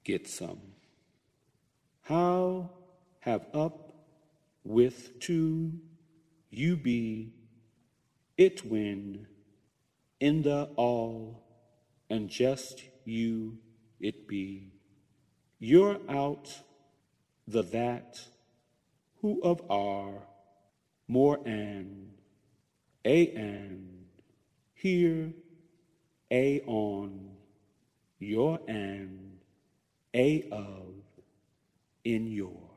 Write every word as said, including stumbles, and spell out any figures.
get some. How have up with to you be it when in the all and just you it be. You're out the that who of are more and a and here a on your and a of in your.